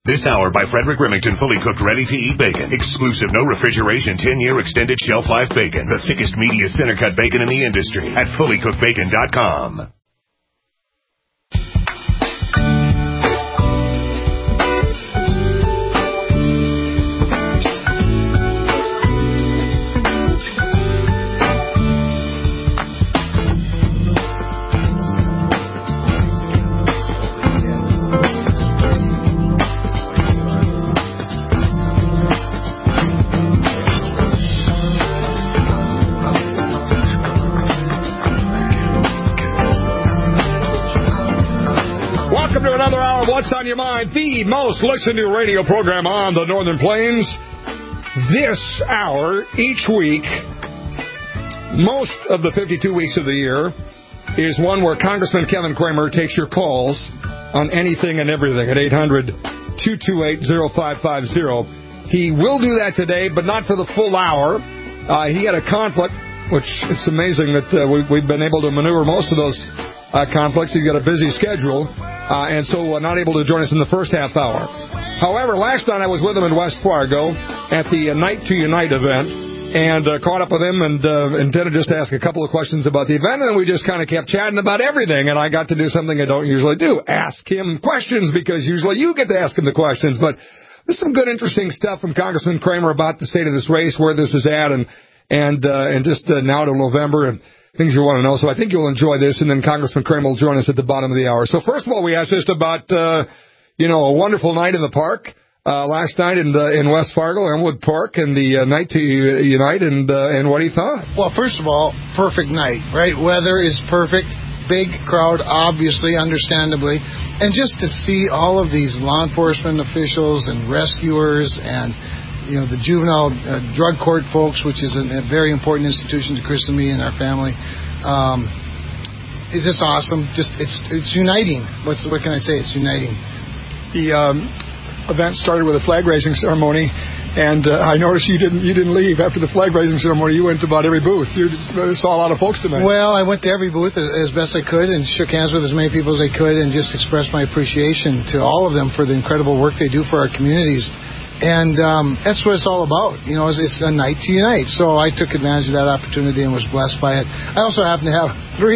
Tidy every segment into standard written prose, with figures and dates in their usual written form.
This hour by Frederick Remington, fully cooked, ready-to-eat bacon. Exclusive, no refrigeration, 10-year extended shelf life bacon. The thickest, meatiest center-cut bacon in the industry at fullycookedbacon.com. What's on your mind? The most listened to radio program on the Northern Plains. This hour, each week, most of the 52 weeks of the year, is one where Congressman Kevin Cramer takes your calls on anything and everything at 800-228-0550. He will do that today, but not for the full hour. He had a conflict, which it's amazing that we've been able to maneuver most of those conflicts. He's got a busy schedule, and so not able to join us in the first half hour. However, last night I was with him in West Fargo at the Night to Unite event, and caught up with him and intended just to ask a couple of questions about the event, and we just kind of kept chatting about everything, and I got to do something I don't usually do, ask him questions, because usually you get to ask him the questions. But there's some good, interesting stuff from Congressman Cramer about the state of this race, where this is at, and just now to November, and things you want to know. So I think you'll enjoy this, and then Congressman Cramer will join us at the bottom of the hour. So first of all, we asked just about, a wonderful night in the park last night in West Fargo, Elmwood Park, and the Night to Unite, and what he thought. Well, first of all, perfect night, right? Weather is perfect, big crowd, obviously, understandably, and just to see all of these law enforcement officials and rescuers and the juvenile drug court folks, which is a very important institution to Chris and me and our family. It's just awesome. It's uniting. What can I say? It's uniting. The event started with a flag raising ceremony, and I noticed you didn't leave after the flag raising ceremony. You went to about every booth. You just saw a lot of folks tonight. Well, I went to every booth as best I could and shook hands with as many people as I could, and just expressed my appreciation to all of them for the incredible work they do for our communities. And that's what it's all about. It's a night to unite. So I took advantage of that opportunity and was blessed by it. I also happen to have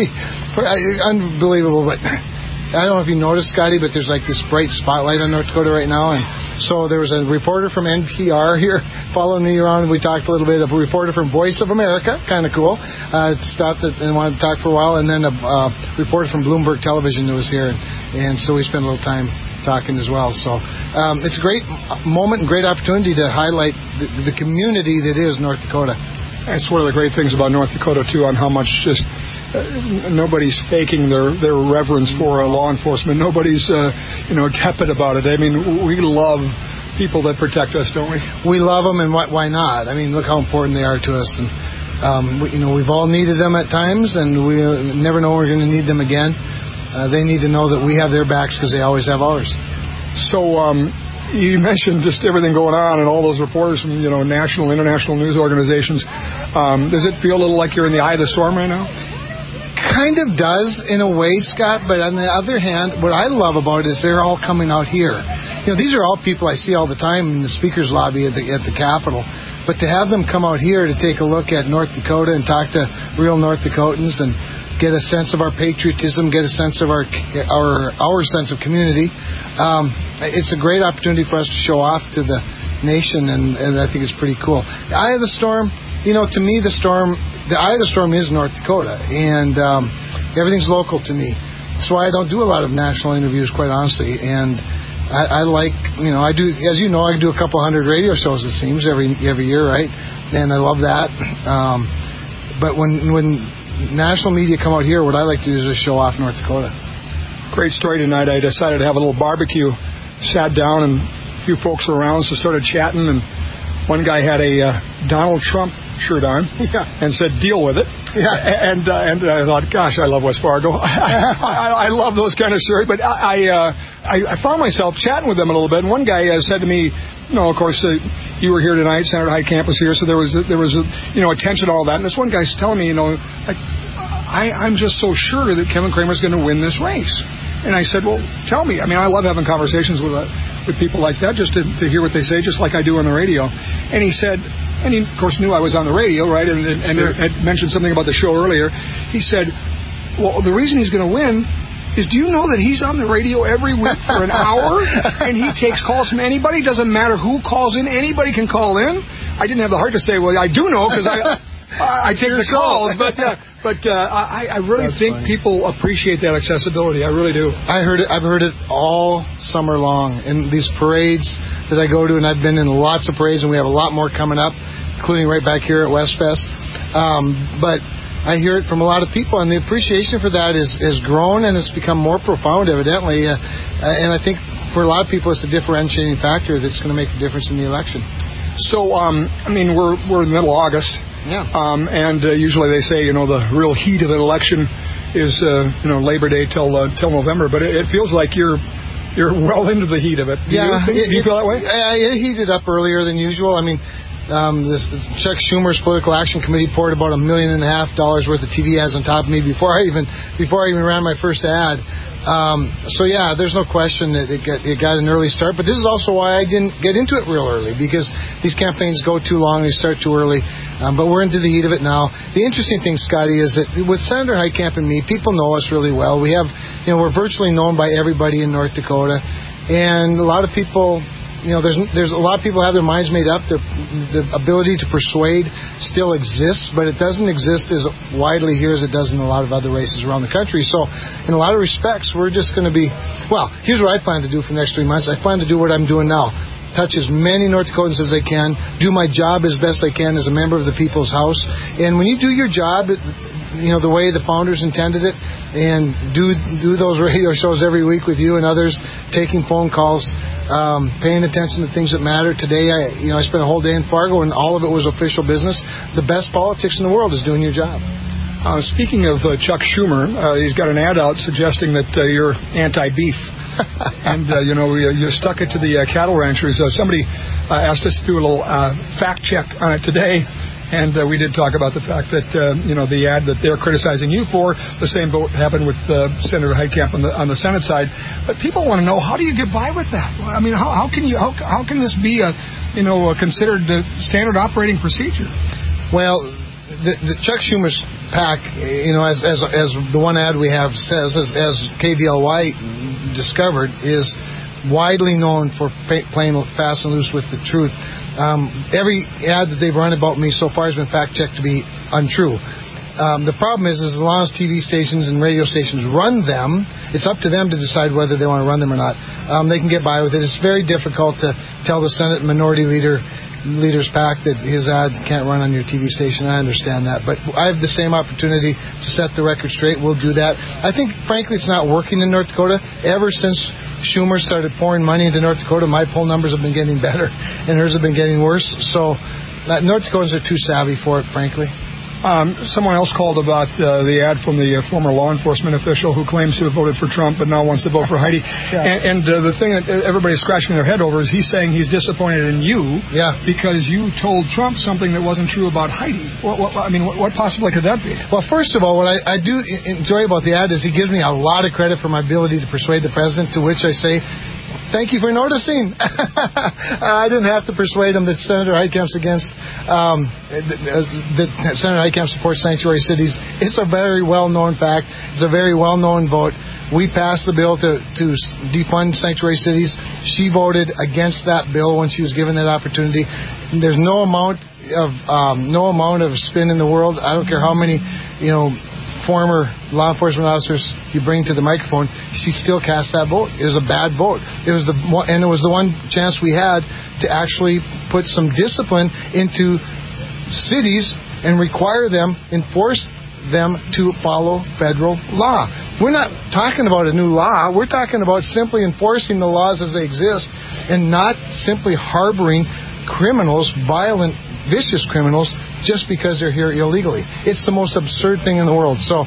unbelievable, but I don't know if you noticed, Scotty, but there's like this bright spotlight on North Dakota right now. And so there was a reporter from NPR here following me around. We talked a little bit. A reporter from Voice of America, kind of cool, stopped and wanted to talk for a while. And then a reporter from Bloomberg Television that was here. And so we spent a little time talking as well. So it's a great moment and great opportunity to highlight the community that is North Dakota. That's one of the great things about North Dakota, too, on how much just nobody's faking their reverence for law enforcement. Nobody's, tepid about it. I mean, we love people that protect us, don't we? We love them, and why not? I mean, look how important they are to us. And, we've all needed them at times, and we never know we're going to need them again. They need to know that we have their backs because they always have ours. So you mentioned just everything going on and all those reporters from national, international news organizations. Does it feel a little like you're in the eye of the storm right now? Kind of does in a way, Scott. But on the other hand, what I love about it is they're all coming out here. These are all people I see all the time in the speaker's lobby at the Capitol. But to have them come out here to take a look at North Dakota and talk to real North Dakotans and get a sense of our patriotism, get a sense of our sense of community. It's a great opportunity for us to show off to the nation, and I think it's pretty cool. The eye of the storm, to me, the eye of the storm is North Dakota, and everything's local to me. That's why I don't do a lot of national interviews, quite honestly, and I like, I do, as you know, I do a couple hundred radio shows, it seems, every year, right? And I love that. But when national media come out here, what I like to do is just show off North Dakota. Great story tonight. I decided to have a little barbecue. Sat down, and a few folks were around, so started chatting, and one guy had a Donald Trump shirt on, and said, "Deal with it." Yeah. And I thought, gosh, I love West Fargo. I love those kind of shirts. But I found myself chatting with them a little bit, and one guy said to me, of course, you were here tonight, Senator Hyde Camp was here, so there was attention to all that. And this one guy's telling me, I'm just so sure that Kevin Cramer's going to win this race. And I said, well, tell me. I mean, I love having conversations with with people like that just to hear what they say, just like I do on the radio. And he said, and he, of course, knew I was on the radio, right, and had mentioned something about the show earlier. He said, well, the reason he's going to win is, do you know that he's on the radio every week for an hour, and he takes calls from anybody? Doesn't matter who calls in. Anybody can call in. I didn't have the heart to say, well, I do know, because I take the calls, but I really think people appreciate that accessibility. I really do. I've heard it all summer long in these parades that I go to, and I've been in lots of parades, and we have a lot more coming up, including right back here at Westfest. But I hear it from a lot of people, and the appreciation for that has grown, and it's become more profound, evidently. And I think for a lot of people, it's a differentiating factor that's going to make a difference in the election. So, I mean, we're in the middle of August. Yeah. And usually they say, the real heat of an election is, Labor Day till November. But it feels like you're well into the heat of it. Do you feel that way? It heated up earlier than usual. I mean, Chuck Schumer's Political Action Committee poured about $1.5 million worth of TV ads on top of me before I even ran my first ad. So there's no question that it got an early start, but this is also why I didn't get into it real early, because these campaigns go too long, they start too early. But we're into the heat of it now. The interesting thing, Scotty, is that with Senator Heitkamp and me, people know us really well. We have, we're virtually known by everybody in North Dakota, and a lot of people. There's a lot of people have their minds made up. The ability to persuade still exists, but it doesn't exist as widely here as it does in a lot of other races around the country. So, in a lot of respects, we're just going to be, here's what I plan to do for the next 3 months. I plan to do what I'm doing now. Touch as many North Dakotans as I can, do my job as best I can as a member of the People's House. And when you do your job, the way the founders intended it, and do those radio shows every week with you and others, taking phone calls, paying attention to things that matter. Today, I spent a whole day in Fargo, and all of it was official business. The best politics in the world is doing your job. Speaking of Chuck Schumer, he's got an ad out suggesting that you're anti-beef. And, you stuck it to the cattle ranchers. Somebody asked us to do a little fact check on it today. And we did talk about the fact that, the ad that they're criticizing you for, the same vote happened with Senator Heitkamp on the Senate side. But people want to know, how do you get by with that? I mean, how can this be considered the standard operating procedure? Well, the Chuck Schumer's PAC, as the one ad we have says, as KVLY discovered, is widely known for playing fast and loose with the truth. Every ad that they've run about me so far has been fact-checked to be untrue. The problem is as long as TV stations and radio stations run them, it's up to them to decide whether they want to run them or not. They can get by with it. It's very difficult to tell the Senate Minority Leader's PAC that his ad can't run on your TV station. I understand that. But I have the same opportunity to set the record straight. We'll do that. I think, frankly, it's not working in North Dakota. Ever since Schumer started pouring money into North Dakota, my poll numbers have been getting better, and hers have been getting worse. So North Dakotans are too savvy for it, frankly. Someone else called about the ad from the former law enforcement official who claims to have voted for Trump but now wants to vote for Heidi. And the thing that everybody's scratching their head over is he's saying he's disappointed in you because you told Trump something that wasn't true about Heidi. What possibly could that be? Well, first of all, what I do enjoy about the ad is he gives me a lot of credit for my ability to persuade the president, to which I say, thank you for noticing. I didn't have to persuade him that Senator Heitkamp's against, that Senator Heitkamp supports sanctuary cities. It's a very well-known fact. It's a very well-known vote. We passed the bill to defund sanctuary cities. She voted against that bill when she was given that opportunity. There's no amount of spin in the world. I don't care how many, former law enforcement officers you bring to the microphone, she still cast that vote. It was a bad vote. It was the one chance we had to actually put some discipline into cities and enforce them to follow federal law. We're not talking about a new law. We're talking about simply enforcing the laws as they exist and not simply harboring criminals, violent, vicious criminals, just because they're here illegally. It's the most absurd thing in the world. So,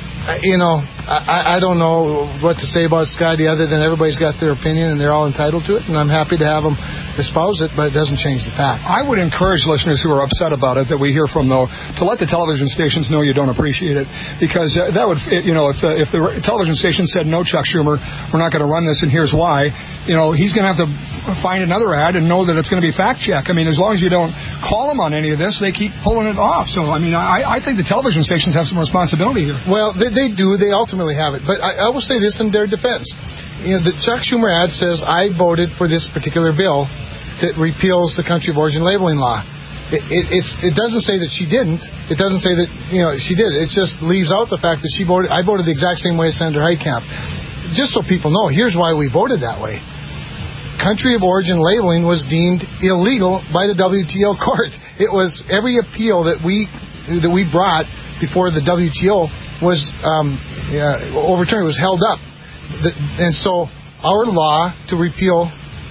I don't know what to say about Scotty other than everybody's got their opinion and they're all entitled to it, and I'm happy to have them espouse it, but it doesn't change the fact. I would encourage listeners who are upset about it that we hear from, though, to let the television stations know you don't appreciate it, because that would, if the television station said, no, Chuck Schumer, we're not going to run this, and here's why, he's going to have to find another ad and know that it's going to be fact-check. I mean, as long as you don't call them on any of this, they keep pulling it off. So, I mean, I think the television stations have some responsibility here. Well, they do. They ultimately have it. But I will say this in their defense. The Chuck Schumer ad says, I voted for this particular bill that repeals the country of origin labeling law. It doesn't say that she didn't. It doesn't say that she did. It just leaves out the fact that I voted the exact same way as Senator Heitkamp. Just so people know, here's why we voted that way. Country of origin labeling was deemed illegal by the WTO court. It was every appeal that we brought before the WTO was overturned. It was held up. And so our law to repeal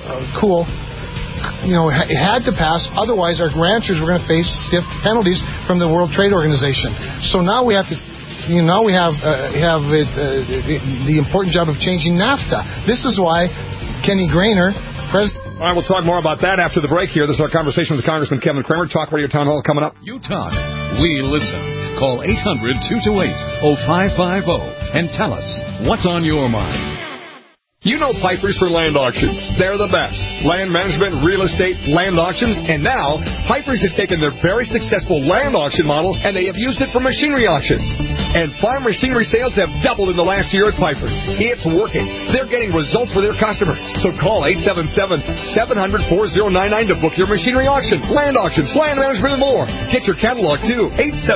it had to pass. Otherwise, our ranchers were going to face stiff penalties from the World Trade Organization. So now we have to. Now we have the important job of changing NAFTA. This is why Kenny Grainer, President. All right, we'll talk more about that after the break here. This is our conversation with Congressman Kevin Cramer. Talk Radio Town Hall coming up. You talk. We listen. Call 800-228-0550 and tell us what's on your mind. You know Pipers for Land Auctions. They're the best. Land management, real estate, land auctions, and now Pipers has taken their very successful land auction model and they have used it for machinery auctions. And farm machinery sales have doubled in the last year at Pipers. It's working. They're getting results for their customers. So call 877-700-4099 to book your machinery auction, land auctions, land management, and more. Get your catalog too.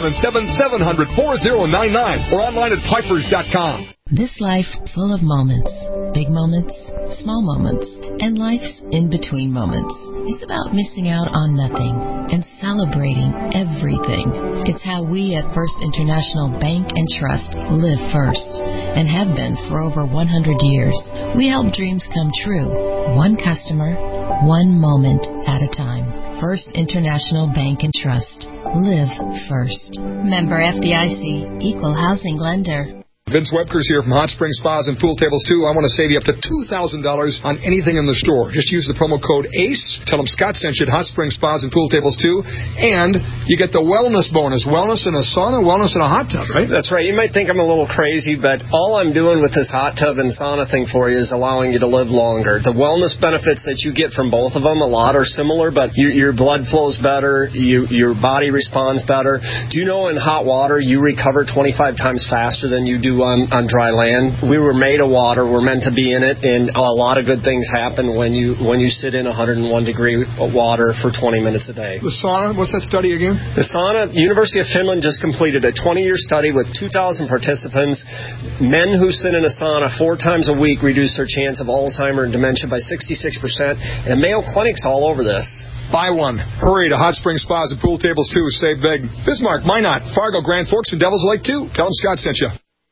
877-700-4099 or online at pipers.com. This life full of moments, big moments, small moments, and life's in-between moments. It's about missing out on nothing and celebrating everything. It's how we at First International Bank and Trust live first and have been for over 100 years. We help dreams come true, one customer, one moment at a time. First International Bank and Trust. Live first. Member FDIC, Equal Housing Lender. Vince Webkers here from Hot Springs Spas and Pool Tables 2. I want to save you up to $2,000 on anything in the store. Just use the promo code ACE. Tell them Scott sent you at Hot Springs Spas and Pool Tables 2. And you get the wellness bonus. Wellness in a sauna, wellness in a hot tub, right? That's right. You might think I'm a little crazy, but all I'm doing with this hot tub and sauna thing for you is allowing you to live longer. The wellness benefits that you get from both of them, a lot are similar, but your blood flows better, your body responds better. Do you know in hot water you recover 25 times faster than you do on dry land? We were made of water. We're meant to be in it, and a lot of good things happen when you sit in 101 degree water for 20 minutes a day. The sauna, what's that study again? The sauna, University of Finland just completed a 20-year study with 2,000 participants. Men who sit in a sauna 4 times a week reduce their chance of Alzheimer's and dementia by 66%, and Mayo Clinic's all over this. Buy one. Hurry to Hot Springs Spas and Pool Tables 2. Save big. Bismarck, Minot, Fargo, Grand Forks, and Devil's Lake 2. Tell them Scott sent you.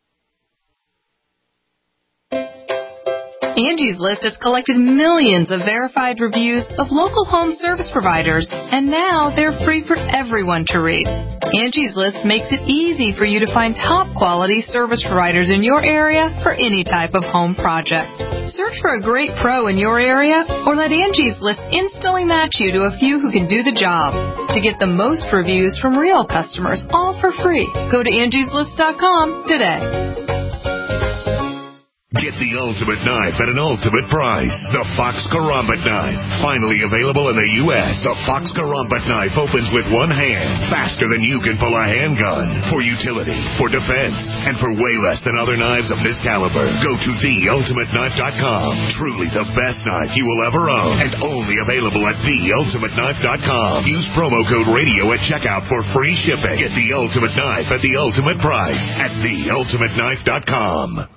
Angie's List has collected millions of verified reviews of local home service providers, and now they're free for everyone to read. Angie's List makes it easy for you to find top-quality service providers in your area for any type of home project. Search for a great pro in your area, or let Angie's List instantly match you to a few who can do the job. To get the most reviews from real customers, all for free, go to angieslist.com today. Get the ultimate knife at an ultimate price. The Fox Karambit knife. Finally available in the U.S. The Fox Karambit knife opens with one hand, faster than you can pull a handgun. For utility, for defense, and for way less than other knives of this caliber. Go to theultimateknife.com. Truly the best knife you will ever own. And only available at theultimateknife.com. Use promo code radio at checkout for free shipping. Get the ultimate knife at the ultimate price at theultimateknife.com.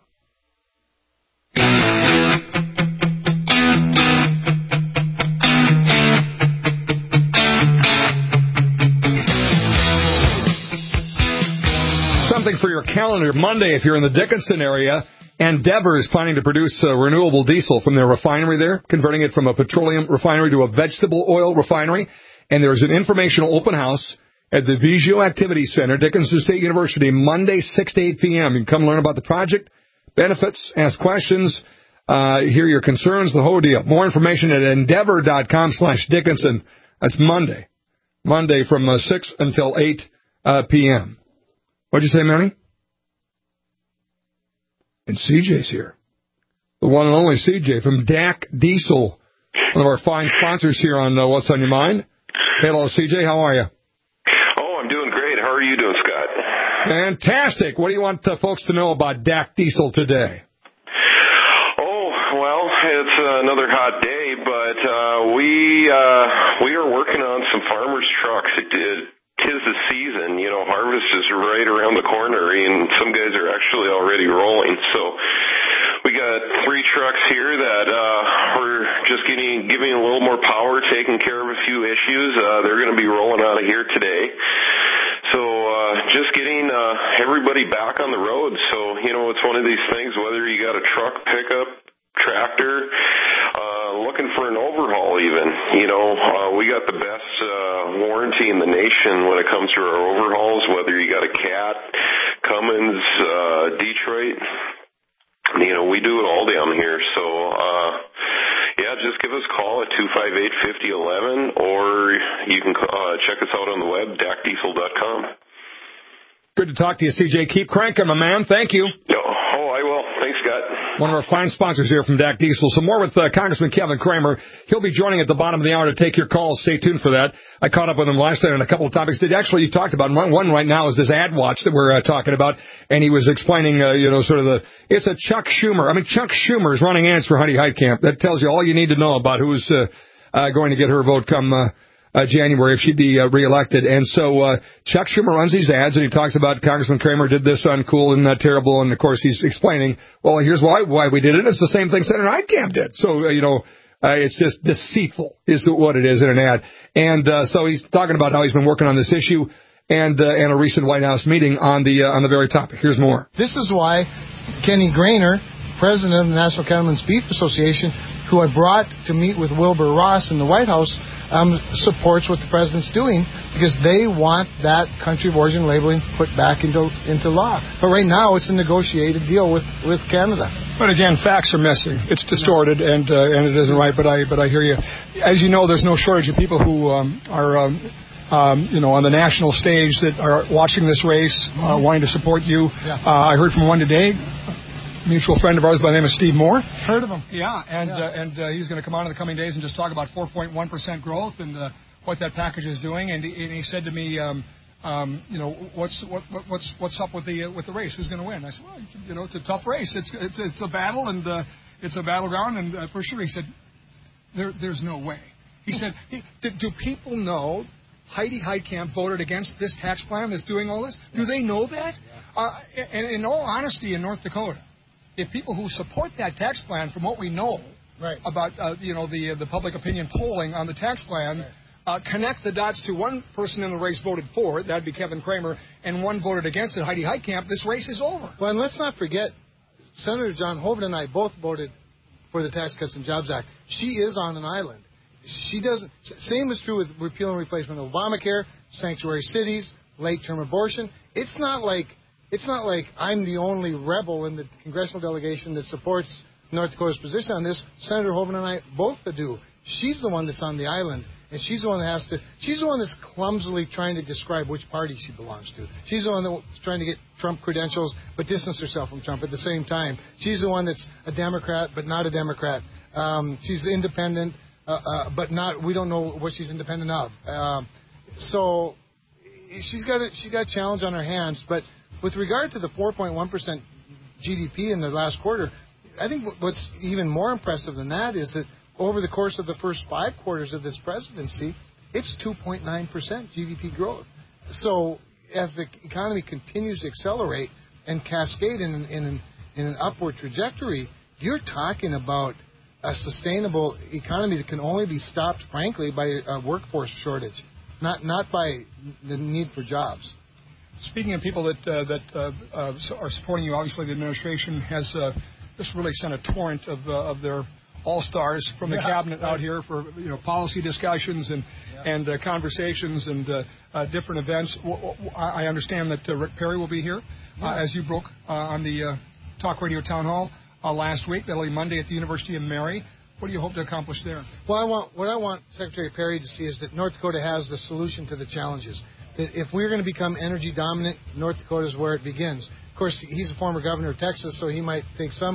Something for your calendar. Monday, if you're in the Dickinson area, Endeavor is planning to produce renewable diesel from their refinery there, converting it from a petroleum refinery to a vegetable oil refinery. And there's an informational open house at the Vigio Activity Center, Dickinson State University, Monday, 6 to 8 p.m. You can come learn about the project, benefits, ask questions. hear your concerns, the whole deal. More information at endeavor.com/Dickinson. That's Monday. Monday from 6 until 8 p.m. What'd you say, Manny? And CJ's here. The one and only CJ from DAC Diesel, one of our fine sponsors here on What's on Your Mind. Hello, CJ. How are you? Oh, I'm doing great. How are you doing, Scott? Fantastic. What do you want folks to know about DAC Diesel today? Oh, well, it's another hot day, but we are working on some farmers' trucks. Tis the season, harvest is right around the corner, and some guys are actually already rolling. So we got 3 trucks here that we're just giving a little more power, taking care of a few issues. They're going to be rolling out of here today. So just getting everybody back on the road. So, it's one of these things, whether you got a truck, pickup, tractor, looking for an overhaul even. We got the best warranty in the nation when it comes to our overhauls, whether you got a Cat, Cummins, Detroit. We do it all down here. So, just give us a call at 258-5011, or you can check us out on the web, dacdiesel.com. Good to talk to you, CJ. Keep cranking, my man. Thank you. Oh, I will. Thanks, Scott. One of our fine sponsors here from DAC Diesel. Some more with Congressman Kevin Cramer. He'll be joining at the bottom of the hour to take your calls. Stay tuned for that. I caught up with him last night on a couple of topics that actually you talked about. One right now is this ad watch that we're talking about, and he was explaining, it's a Chuck Schumer. I mean, Chuck Schumer is running ads for Heidi Heitkamp. That tells you all you need to know about who's going to get her vote come January if she'd be reelected. And so Chuck Schumer runs these ads, and he talks about Congressman Cramer did this uncool and terrible, and of course he's explaining, well, here's why we did it. It's the same thing Senator Heitkamp did. So, it's just deceitful is what it is in an ad. And so he's talking about how he's been working on this issue and a recent White House meeting on the very topic. Here's more. This is why Kenny Grainer, president of the National Cattlemen's Beef Association, who I brought to meet with Wilbur Ross in the White House, supports what the president's doing, because they want that country of origin labeling put back into law. But right now, it's a negotiated deal with Canada. But again, facts are missing. It's distorted, and it isn't right. But I hear you. As you know, there's no shortage of people who are on the national stage that are watching this race, wanting to support you. Yeah. I heard from one today. Mutual friend of ours by the name of Steve Moore. Heard of him? Yeah, and he's going to come on in the coming days and just talk about 4.1% growth and what that package is doing. And he said to me, what's up with the race? Who's going to win? I said, well, it's a tough race. It's a battle, and it's a battleground. And for sure, he said, there's no way. He said, do people know Heidi Heitkamp voted against this tax plan that's doing all this? Do they know that? And in all honesty, in North Dakota, if people who support that tax plan, from what we know about the public opinion polling on the tax plan, connect the dots to one person in the race voted for it, that'd be Kevin Cramer, and one voted against it, Heidi Heitkamp, this race is over. Well, and let's not forget, Senator John Hoeven and I both voted for the Tax Cuts and Jobs Act. She is on an island. She doesn't. Same is true with repeal and replacement of Obamacare, sanctuary cities, late-term abortion. It's not like I'm the only rebel in the congressional delegation that supports North Dakota's position on this. Senator Hoeven and I both do. She's the one that's on the island, and she's the one that she's the one that's clumsily trying to describe which party she belongs to. She's the one that's trying to get Trump credentials but distance herself from Trump at the same time. She's the one that's a Democrat but not a Democrat. She's independent but not. We don't know what she's independent of. So she's got a challenge on her hands, but. With regard to the 4.1% GDP in the last quarter, I think what's even more impressive than that is that over the course of the first 5 quarters of this presidency, it's 2.9% GDP growth. So as the economy continues to accelerate and cascade in an upward trajectory, you're talking about a sustainable economy that can only be stopped, frankly, by a workforce shortage, not by the need for jobs. Speaking of people that are supporting you, obviously the administration has just really sent a torrent of their all-stars from the cabinet out here for policy discussions and conversations and different events. I understand that Rick Perry will be here, as you broke on the Talk Radio Town Hall. last week. That'll be Monday at the University of Mary. What do you hope to accomplish there? Well, what I want Secretary Perry to see is that North Dakota has the solution to the challenges. That if we're going to become energy dominant, North Dakota is where it begins. Of course, he's a former governor of Texas, so he might take some,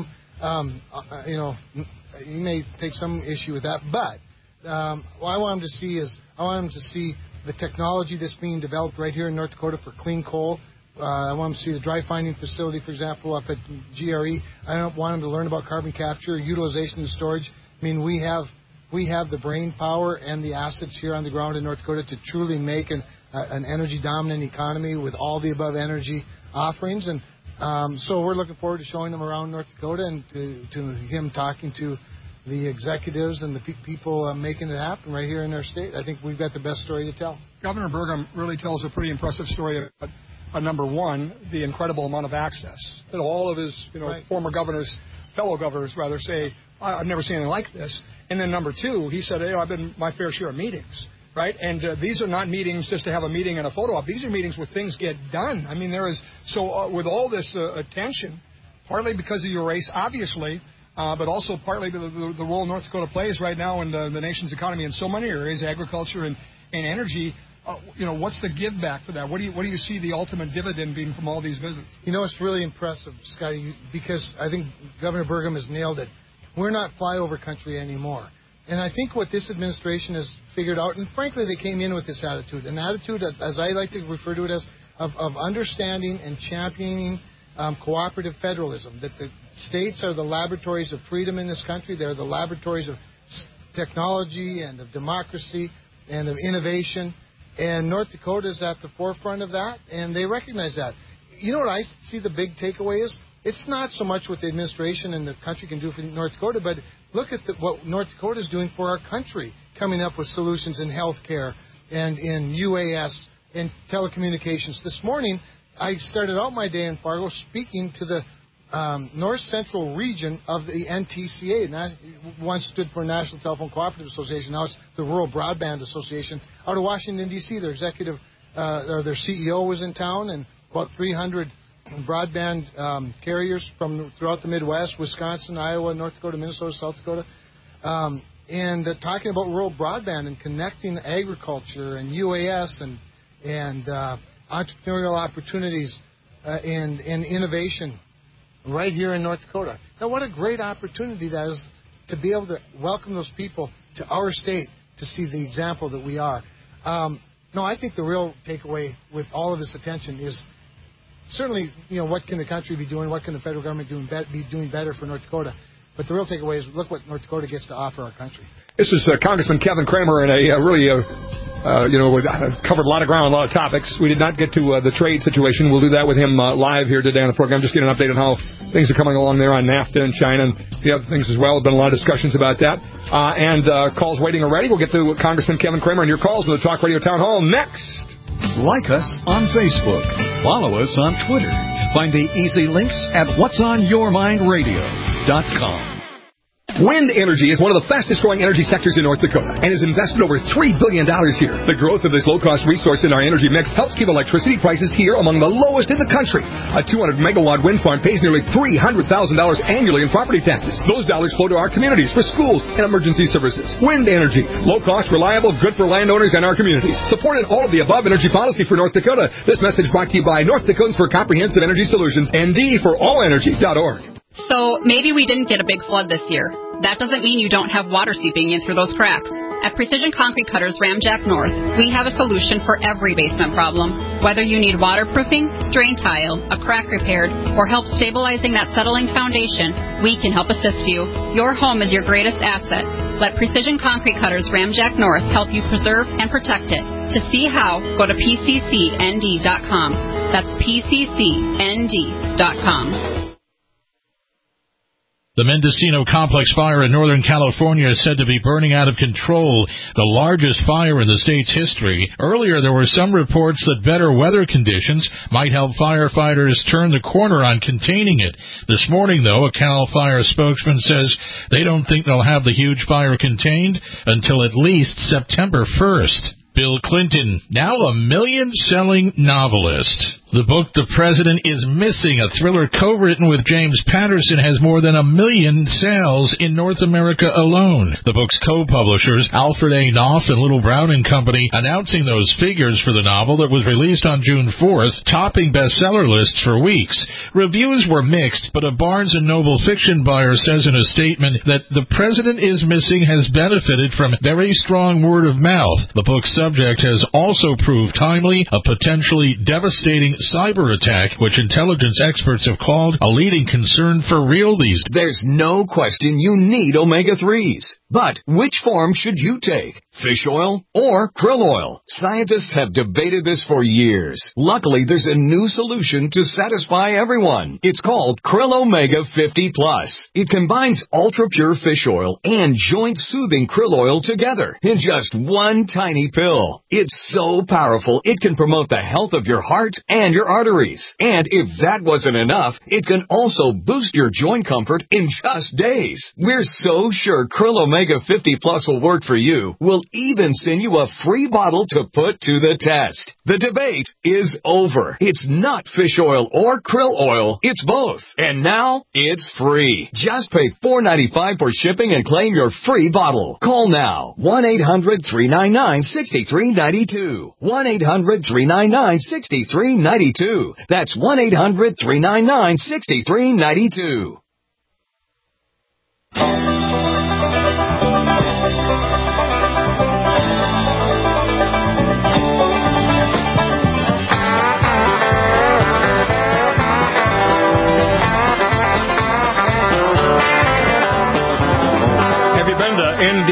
he may take some issue with that. But what I want him to see is, I want him to see the technology that's being developed right here in North Dakota for clean coal. I want him to see the dry finding facility, for example, up at GRE. I don't want him to learn about carbon capture, utilization, and storage. I mean, we have the brain power and the assets here on the ground in North Dakota to truly make an energy dominant economy with all the above energy offerings. And so we're looking forward to showing them around North Dakota and to him talking to the executives and the people making it happen right here in our state. I think we've got the best story to tell. Governor Burgum really tells a pretty impressive story about, number one, the incredible amount of access that all of his former fellow governors rather say, I've never seen anything like this. And then number two, he said, I've been my fair share of meetings, right? And these are not meetings just to have a meeting and a photo op. These are meetings where things get done. I mean, there is, with all this attention, partly because of your race, obviously, but also partly the role North Dakota plays right now in the nation's economy in so many areas, agriculture and energy. What's the give back for that? What do you see the ultimate dividend being from all these visits? It's really impressive, Scotty, because I think Governor Burgum has nailed it. We're not flyover country anymore. And I think what this administration has figured out, and frankly, they came in with this attitude, an attitude, as I like to refer to it as, of understanding and championing cooperative federalism, that the states are the laboratories of freedom in this country. They're the laboratories of technology and of democracy and of innovation. And North Dakota is at the forefront of that, and they recognize that. You know what I see the big takeaway is? It's not so much what the administration and the country can do for North Dakota, but look at what North Dakota is doing for our country, coming up with solutions in healthcare and in UAS and telecommunications. This morning, I started out my day in Fargo speaking to the north central region of the NTCA. And that once stood for National Telephone Cooperative Association. Now it's the Rural Broadband Association. Out of Washington, D.C., their their CEO was in town, and about 300 broadband carriers from throughout the Midwest, Wisconsin, Iowa, North Dakota, Minnesota, South Dakota, and talking about rural broadband and connecting agriculture and UAS and entrepreneurial opportunities and innovation right here in North Dakota. Now, what a great opportunity that is to be able to welcome those people to our state to see the example that we are. No, I think the real takeaway with all of this attention is certainly, what can the country be doing? What can the federal government be doing better for North Dakota? But the real takeaway is look what North Dakota gets to offer our country. This is Congressman Kevin Cramer, and we covered a lot of ground, a lot of topics. We did not get to the trade situation. We'll do that with him live here today on the program. Just get an update on how things are coming along there on NAFTA and China and the other things as well. There's been a lot of discussions about that. And calls waiting already. We'll get to Congressman Kevin Cramer and your calls in the Talk Radio Town Hall next. Like us on Facebook. Follow us on Twitter. Find the easy links at whatsonyourmindradio.com. Wind energy is one of the fastest-growing energy sectors in North Dakota and has invested over $3 billion here. The growth of this low-cost resource in our energy mix helps keep electricity prices here among the lowest in the country. A 200-megawatt wind farm pays nearly $300,000 annually in property taxes. Those dollars flow to our communities for schools and emergency services. Wind energy, low-cost, reliable, good for landowners and our communities. Supported all of the above energy policy for North Dakota. This message brought to you by North Dakotans for Comprehensive Energy Solutions, ND for allenergy.org. So maybe we didn't get a big flood this year. That doesn't mean you don't have water seeping in through those cracks. At Precision Concrete Cutters Ramjack North, we have a solution for every basement problem. Whether you need waterproofing, drain tile, a crack repaired, or help stabilizing that settling foundation, we can help assist you. Your home is your greatest asset. Let Precision Concrete Cutters Ramjack North help you preserve and protect it. To see how, go to PCCND.com. That's PCCND.com. The Mendocino Complex fire in Northern California is said to be burning out of control, the largest fire in the state's history. Earlier, there were some reports that better weather conditions might help firefighters turn the corner on containing it. This morning, though, a CAL FIRE spokesman says they don't think they'll have the huge fire contained until at least September 1st. Bill Clinton, now a million-selling novelist. The book, The President is Missing, a thriller co-written with James Patterson, has more than 1 million sales in North America alone. The book's co-publishers, Alfred A. Knopf and Little Brown and Company, announcing those figures for the novel that was released on June 4th, topping bestseller lists for weeks. Reviews were mixed, but a Barnes & Noble fiction buyer says in a statement that The President is Missing has benefited from very strong word of mouth. The book's subject has also proved timely, a potentially devastating cyber attack, which intelligence experts have called a leading concern for real these days. There's no question you need omega-3s. But which form should you take? Fish oil or krill oil? Scientists have debated this for years. Luckily, there's a new solution to satisfy everyone. It's called Krill Omega 50 Plus. It combines ultra-pure fish oil and joint-soothing krill oil together in just one tiny pill. It's so powerful, it can promote the health of your heart and your arteries. And if that wasn't enough, it can also boost your joint comfort in just days. We're so sure Krill Omega 50 Plus will work for you. We'll even send you a free bottle to put to the test. The debate is over. It's not fish oil or krill oil. It's both. And now it's free. Just pay $4.95 for shipping and claim your free bottle. Call now. 1-800-399-6392. 1-800-399-6392. That's 1-800-399-6392. Have you been to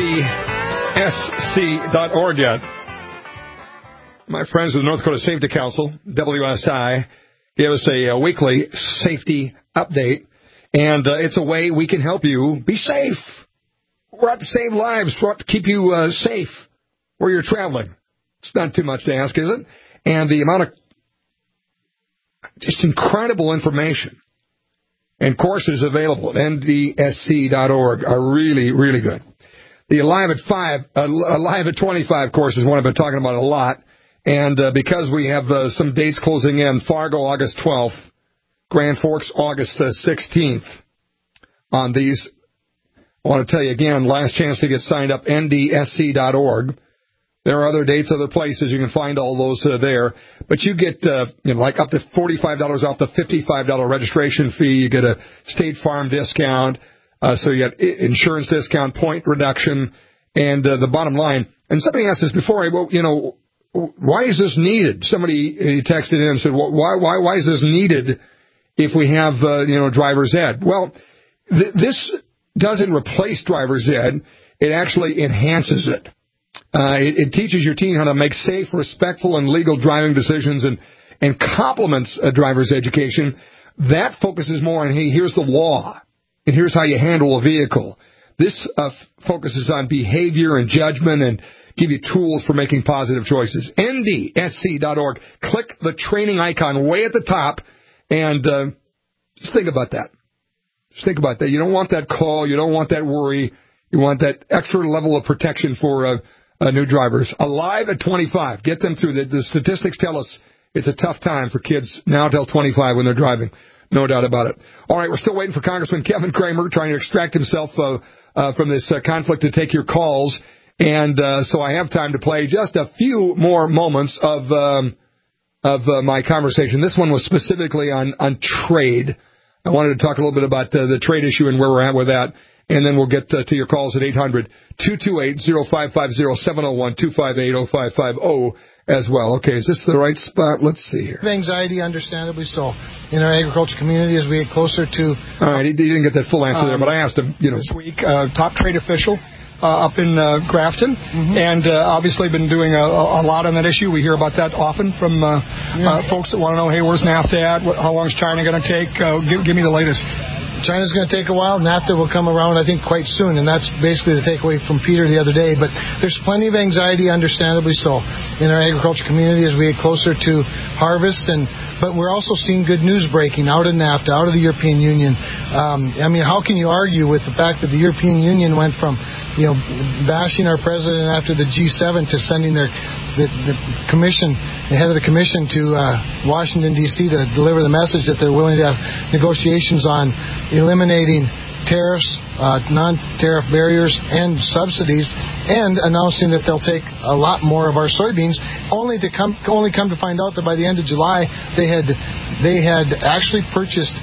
NDSC.org yet? My friends of the North Dakota Safety Council, WSI, give us a weekly safety update, and it's a way we can help you be safe. We're out to save lives. We're out to keep you safe where you're traveling. It's not too much to ask, is it? And the amount of just incredible information and courses available at ndsc.org are really, really good. The Alive at 25 course is one I've been talking about a lot. And because we have some dates closing in, Fargo, August 12th, Grand Forks, August 16th on these, I want to tell you again, last chance to get signed up, ndsc.org. There are other dates, other places. You can find all those there. But you get like up to $45 off the $55 registration fee. You get a State Farm discount. So you get insurance discount, point reduction, and the bottom line. And somebody asked this before, why is this needed? Somebody texted in and said, well, why is this needed if we have, driver's ed? Well, this doesn't replace driver's ed. It actually enhances it. It teaches your teen how to make safe, respectful, and legal driving decisions and complements a driver's education. That focuses more on, hey, here's the law, and here's how you handle a vehicle. This focuses on behavior and judgment and give you tools for making positive choices. NDSC.org. Click the training icon way at the top, and just think about that. Just think about that. You don't want that call. You don't want that worry. You want that extra level of protection for new drivers. Alive at 25. Get them through. The statistics tell us it's a tough time for kids now till 25 when they're driving. No doubt about it. All right, we're still waiting for Congressman Kevin Cramer trying to extract himself from this conflict to take your calls. And so I have time to play just a few more moments of my conversation. This one was specifically on trade. I wanted to talk a little bit about the trade issue and where we're at with that. And then we'll get to your calls at 800-228-0550, 701-258-0550 as well. Okay, is this the right spot? Let's see here. Anxiety, understandably so, in our agriculture community as we get closer to... All right, he didn't get that full answer there, but I asked him, This week, top trade official up in Grafton, and obviously been doing a lot on that issue. We hear about that often from folks that want to know, hey, where's NAFTA at? How long is China going to take? Give me the latest. China's going to take a while. NAFTA will come around, I think, quite soon, and that's basically the takeaway from Peter the other day. But there's plenty of anxiety, understandably so, in our agriculture community as we get closer to harvest. But we're also seeing good news breaking out of NAFTA, out of the European Union. How can you argue with the fact that the European Union went from bashing our president after the G7 to sending the commission, the head of the commission to Washington, D.C. to deliver the message that they're willing to have negotiations on eliminating tariffs, non-tariff barriers, and subsidies, and announcing that they'll take a lot more of our soybeans, only come to find out that by the end of July they had actually purchased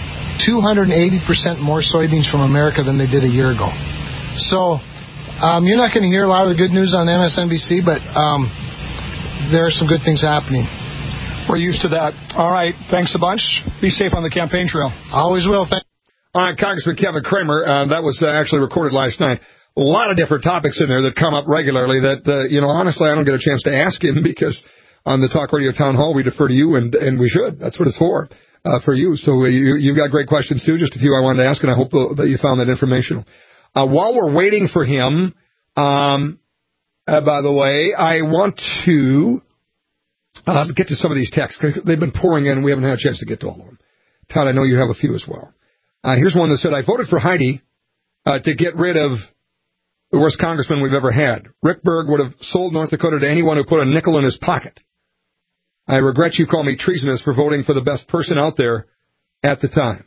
280% more soybeans from America than they did a year ago. So you're not going to hear a lot of the good news on MSNBC, but there are some good things happening. We're used to that. All right, thanks a bunch. Be safe on the campaign trail. Always will. All right, Congressman Kevin Cramer, that was actually recorded last night. A lot of different topics in there that come up regularly that, honestly, I don't get a chance to ask him because on the Talk Radio Town Hall, we defer to you, and we should. That's what it's for you. So you've got great questions, too, just a few I wanted to ask, and I hope that you found that informational. While we're waiting for him, by the way, I want to get to some of these texts. They've been pouring in, and we haven't had a chance to get to all of them. Todd, I know you have a few as well. Here's one that said, I voted for Heidi to get rid of the worst congressman we've ever had. Rick Berg would have sold North Dakota to anyone who put a nickel in his pocket. I regret you call me treasonous for voting for the best person out there at the time.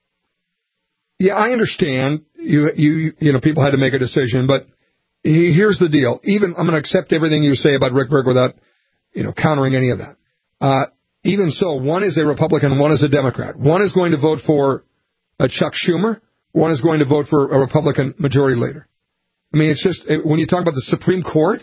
Yeah, I understand you people had to make a decision, but here's the deal. Even I'm going to accept everything you say about Rick Berg without countering any of that. Even so, one is a Republican, one is a Democrat. One is going to vote for Chuck Schumer. One is going to vote for a Republican majority leader. I mean, it's just, when you talk about the Supreme Court,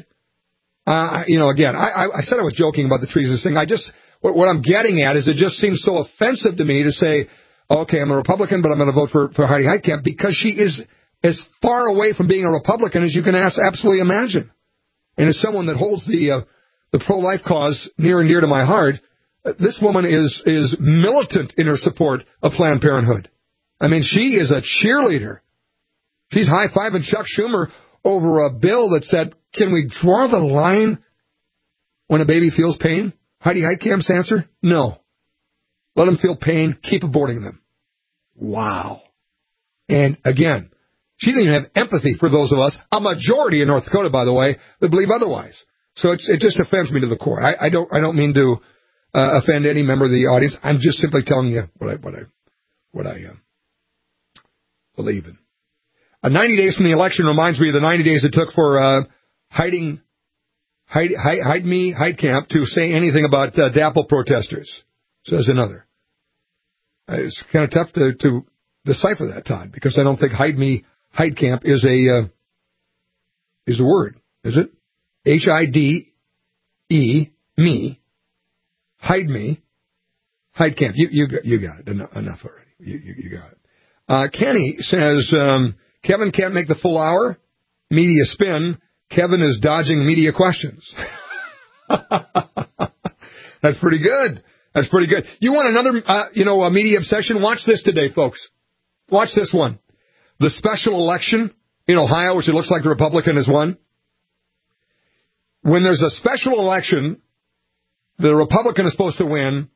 again, I said I was joking about the treasonous thing. What I'm getting at is it just seems so offensive to me to say, okay, I'm a Republican, but I'm going to vote for Heidi Heitkamp because she is as far away from being a Republican as you can absolutely imagine. And as someone that holds the pro-life cause near and dear to my heart, this woman is militant in her support of Planned Parenthood. I mean, she is a cheerleader. She's high-fiving Chuck Schumer over a bill that said, can we draw the line when a baby feels pain? Heidi Heitkamp's answer? No. Let them feel pain. Keep aborting them. Wow. And again, she didn't even have empathy for those of us, a majority in North Dakota, by the way, that believe otherwise. So it just offends me to the core. I don't mean to offend any member of the audience. I'm just simply telling you what I believe in. 90 days from the election reminds me of the 90 days it took for Heitkamp to say anything about DAPL protesters, says another. It's kind of tough to decipher that, Todd, because I don't think Heitkamp is a word, is it? H-I-D-E, me, hide me, Heitkamp. You got it. Enough already. You got it. Kenny says, Kevin can't make the full hour. Media spin. Kevin is dodging media questions. That's pretty good. That's pretty good. You want another, a media obsession? Watch this today, folks. Watch this one. The special election in Ohio, which it looks like the Republican has won. When there's a special election, the Republican is supposed to win,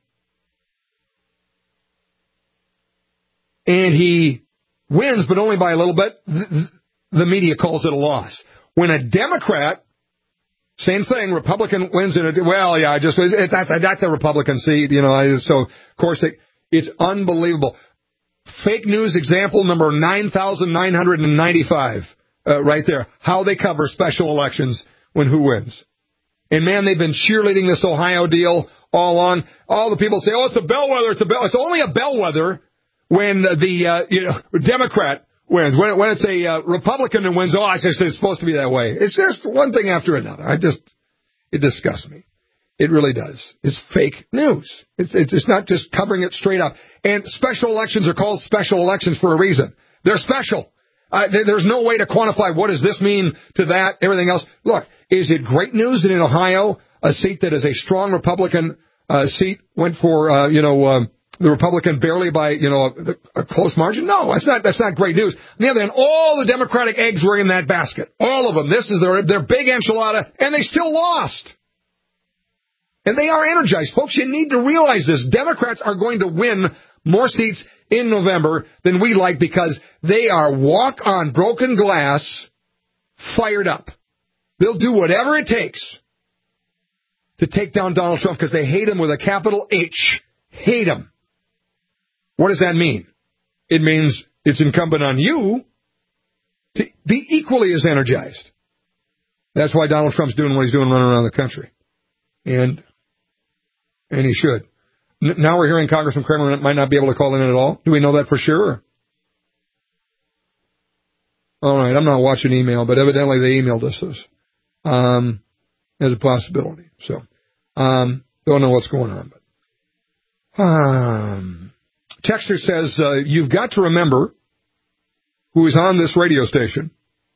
and he wins, but only by a little bit, the media calls it a loss. When a Democrat, same thing, Republican wins in that's a Republican seat, so of course it's unbelievable. Fake news example number 9,995, right there. How they cover special elections when who wins. And man, they've been cheerleading this Ohio deal all on. All the people say, it's a bellwether, It's only a bellwether when the Democrat wins. When it's a Republican that wins, it's supposed to be that way. It's just one thing after another. It disgusts me. It really does. It's fake news. It's not just covering it straight up. And special elections are called special elections for a reason. They're special. There's no way to quantify what does this mean to that, everything else. Look, is it great news that in Ohio, a seat that is a strong Republican seat went for, the Republican barely by, a close margin? No, that's not great news. On the other hand, all the Democratic eggs were in that basket. All of them. This is their big enchilada, and they still lost. And they are energized. Folks, you need to realize this. Democrats are going to win more seats in November than we like because they are walk on broken glass fired up. They'll do whatever it takes to take down Donald Trump because they hate him with a capital H. Hate him. What does that mean? It means it's incumbent on you to be equally as energized. That's why Donald Trump's doing what he's doing running around the country. And he should. Now we're hearing Congressman Kramer might not be able to call in at all. Do we know that for sure? All right, I'm not watching email, but evidently they emailed us this as a possibility. So, don't know what's going on. But Texter says, you've got to remember who is on this radio station.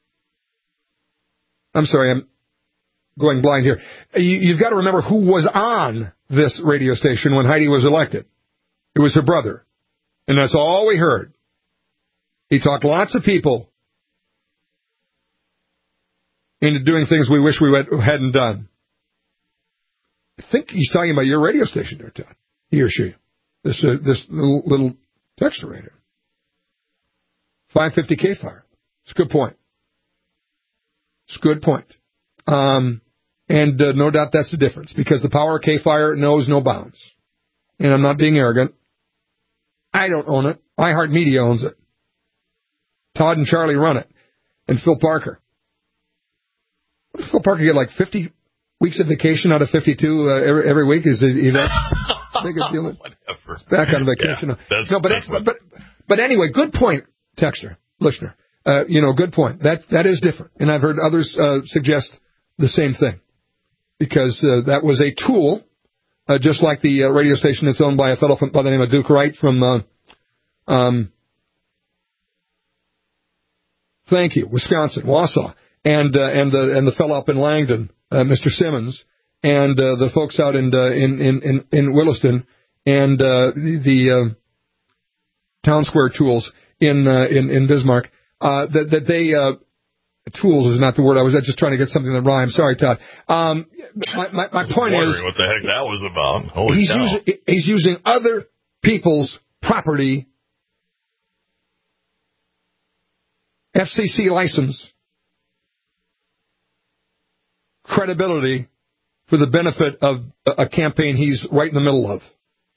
I'm sorry, I'm going blind here. You've got to remember who was on this radio station when Heidi was elected. It was her brother. And that's all we heard. He talked lots of people into doing things we wish we hadn't done. I think he's talking about your radio station there, Todd. He or she. This little texter right here. 550 K-Fire. It's a good point. It's a good point. And no doubt that's the difference, because the power of K-Fire knows no bounds. And I'm not being arrogant. I don't own it. iHeartMedia owns it. Todd and Charlie run it. And Phil Parker. What does Phil Parker get, like 50 weeks of vacation out of 52 every week? Is that big a deal? Whatever. Back on vacation. Yeah, but anyway, good point, texter, listener. Good point. That is different. And I've heard others suggest the same thing. Because that was a tool, just like the radio station that's owned by a fellow by the name of Duke Wright from, thank you, Wisconsin, Wausau, and the fellow up in Langdon, Mr. Simmons, and the folks out in Williston, and the Town Square tools in Bismarck, that they tools is not the word. I was just trying to get something that rhymes. Sorry, Todd. My point is, what the heck that was about. Holy cow. He's using other people's property, FCC license, credibility for the benefit of a campaign he's right in the middle of.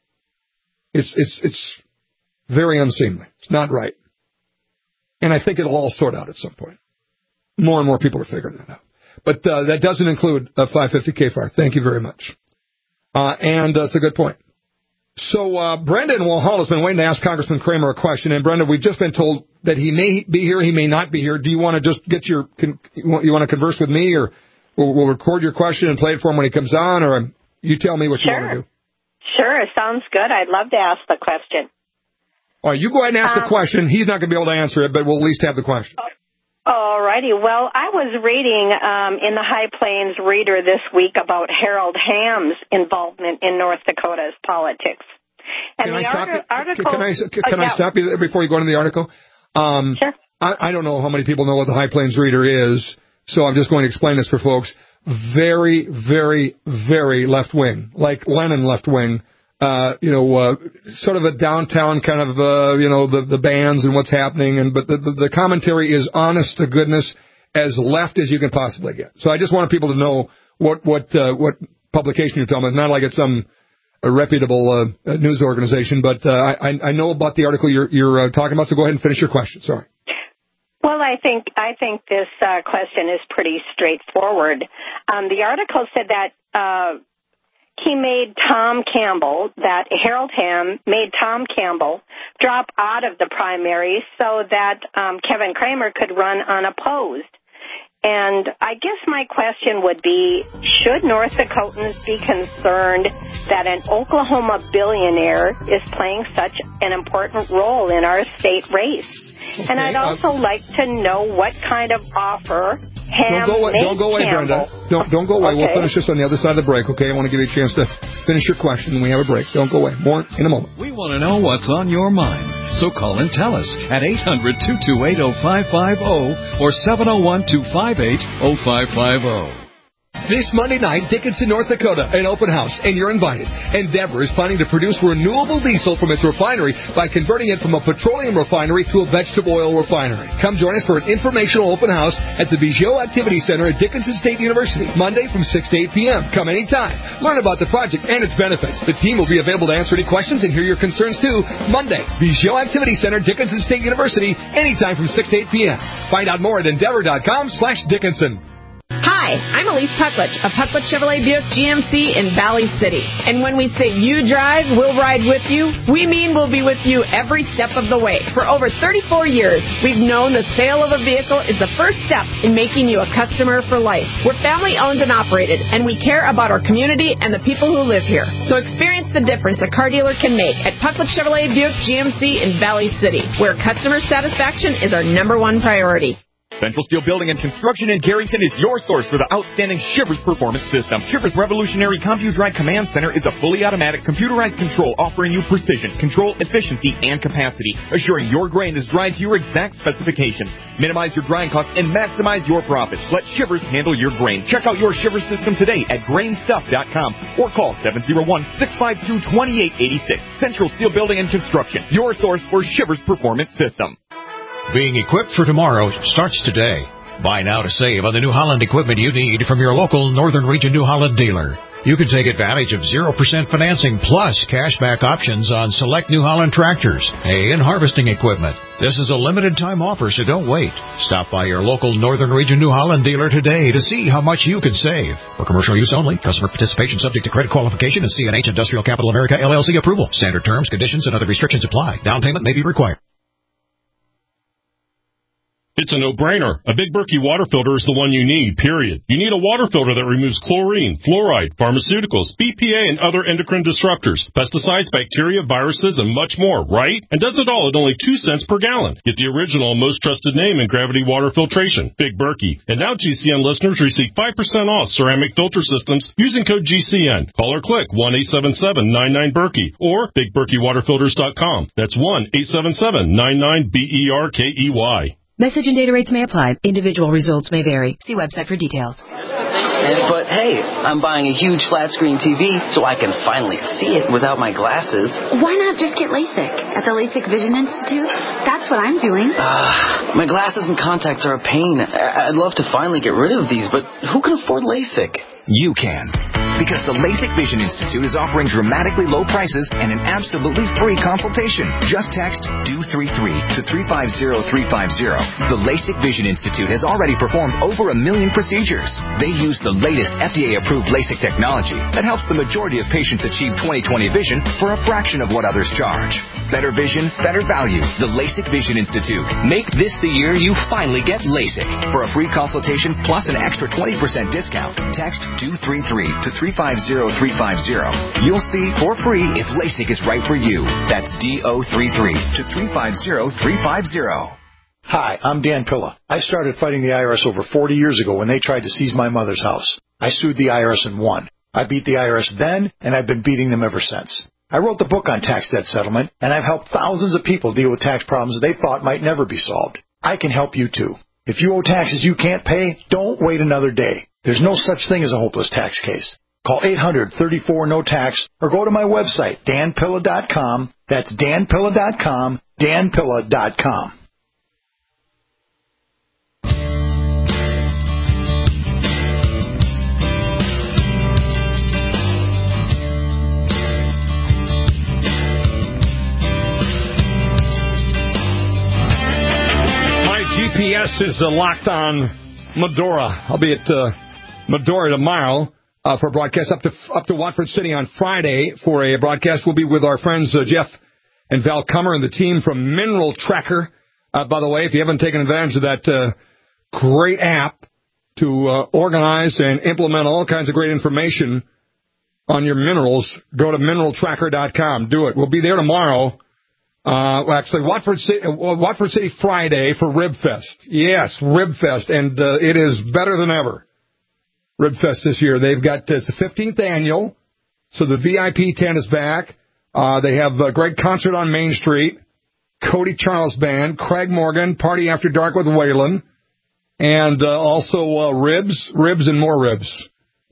It's very unseemly. It's not right. And I think it'll all sort out at some point. More and more people are figuring that out. But that doesn't include 550 K-Fire. Thank you very much. And that's a good point. So Brenda in Walhalla has been waiting to ask Congressman Kramer a question. And Brenda, we've just been told that he may be here, he may not be here. Do you want to just get you want to converse with me, or we'll record your question and play it for him when he comes on, or you tell me what you want to do? Sure, sounds good. I'd love to ask the question. All right, you go ahead and ask the question. He's not going to be able to answer it, but we'll at least have the question. All righty. Well, I was reading in the High Plains Reader this week about Harold Hamm's involvement in North Dakota's politics. And article. Can I stop you there before you go into the article? Sure. I don't know how many people know what the High Plains Reader is, so I'm just going to explain this for folks. Very, very, very left wing, like Lenin left wing. Sort of a downtown kind of, the bands and what's happening. But the commentary is honest to goodness, as left as you can possibly get. So I just want people to know what publication you're talking about. It's not like it's some reputable news organization, but I know about the article you're talking about. So go ahead and finish your question. Sorry. Well, I think this question is pretty straightforward. The article said that he made Tom Campbell, that Harold Hamm made Tom Campbell drop out of the primary so that Kevin Kramer could run unopposed. And I guess my question would be, should North Dakotans be concerned that an Oklahoma billionaire is playing such an important role in our state race? Okay, and I'd also like to know what kind of offer Hamm Don't go away, Brenda. Don't go away. Okay. We'll finish this on the other side of the break, okay? I want to give you a chance to finish your question, and we have a break. Don't go away. More in a moment. We want to know what's on your mind. So call and tell us at 800-228-0550 or 701-258-0550. This Monday night, Dickinson, North Dakota, an open house, and you're invited. Endeavor is planning to produce renewable diesel from its refinery by converting it from a petroleum refinery to a vegetable oil refinery. Come join us for an informational open house at the Bijot Activity Center at Dickinson State University, Monday from 6 to 8 p.m. Come anytime. Learn about the project and its benefits. The team will be available to answer any questions and hear your concerns, too. Monday, Bijot Activity Center, Dickinson State University, anytime from 6 to 8 p.m. Find out more at Endeavor.com/Dickinson. Hi, I'm Elise Pucklich of Pucklich Chevrolet Buick GMC in Valley City. And when we say you drive, we'll ride with you, we mean we'll be with you every step of the way. For over 34 years, we've known the sale of a vehicle is the first step in making you a customer for life. We're family owned and operated, and we care about our community and the people who live here. So experience the difference a car dealer can make at Pucklich Chevrolet Buick GMC in Valley City, where customer satisfaction is our number one priority. Central Steel Building and Construction in Carrington is your source for the outstanding Shivers Performance System. Shivers Revolutionary CompuDrive Command Center is a fully automatic computerized control offering you precision, control, efficiency, and capacity, assuring your grain is dried to your exact specifications. Minimize your drying costs and maximize your profits. Let Shivers handle your grain. Check out your Shivers system today at grainstuff.com or call 701-652-2886. Central Steel Building and Construction, your source for Shivers Performance System. Being equipped for tomorrow starts today. Buy now to save on the New Holland equipment you need from your local Northern Region New Holland dealer. You can take advantage of 0% financing plus cashback options on select New Holland tractors, hay, and harvesting equipment. This is a limited time offer, so don't wait. Stop by your local Northern Region New Holland dealer today to see how much you can save. For commercial use only, customer participation subject to credit qualification and CNH Industrial Capital America LLC approval. Standard terms, conditions, and other restrictions apply. Down payment may be required. It's a no-brainer. A Big Berkey water filter is the one you need, period. You need a water filter that removes chlorine, fluoride, pharmaceuticals, BPA, and other endocrine disruptors, pesticides, bacteria, viruses, and much more, right? And does it all at only 2 cents per gallon. Get the original and most trusted name in gravity water filtration, Big Berkey. And now GCN listeners receive 5% off ceramic filter systems using code GCN. Call or click 1-877-99-BERKEY or BigBerkeyWaterFilters.com. That's 1-877-99-BERKEY. Message and data rates may apply. Individual results may vary. See website for details. But hey, I'm buying a huge flat screen TV so I can finally see it without my glasses. Why not just get LASIK at the LASIK Vision Institute? That's what I'm doing. My glasses and contacts are a pain. I'd love to finally get rid of these, but who can afford LASIK? You can. Because the LASIK Vision Institute is offering dramatically low prices and an absolutely free consultation. Just text DO33 to 350350. The LASIK Vision Institute has already performed over 1 million procedures. They use the latest FDA-approved LASIK technology that helps the majority of patients achieve 20/20 vision for a fraction of what others charge. Better vision, better value. The LASIK Vision Institute. Make this the year you finally get LASIK. For a free consultation plus an extra 20% discount, text DO33 to 350350. You'll see for free if LASIK is right for you. That's DO33 to 350350. Hi, I'm Dan Pilla. I started fighting the IRS over 40 years ago when they tried to seize my mother's house. I sued the IRS and won. I beat the IRS then, and I've been beating them ever since. I wrote the book on tax debt settlement, and I've helped thousands of people deal with tax problems they thought might never be solved. I can help you too. If you owe taxes you can't pay, don't wait another day. There's no such thing as a hopeless tax case. Call 800-34-NO-TAX or go to my website, danpilla.com. That's danpilla.com, danpilla.com. My GPS is locked on Medora. I'll be at Medora tomorrow. For a broadcast up to Watford City on Friday for a broadcast. We'll be with our friends Jeff and Val Cummer and the team from Mineral Tracker. By the way, if you haven't taken advantage of that great app to organize and implement all kinds of great information on your minerals, go to mineraltracker.com. Do it. We'll be there tomorrow. Actually, Watford City Friday for Rib Fest. Yes, Rib Fest, and it is better than ever. Rib Fest this year. They've got, it's the 15th annual, so the VIP tent is back. They have a great concert on Main Street, Cody Charles Band, Craig Morgan, Party After Dark with Waylon, and also ribs and more ribs.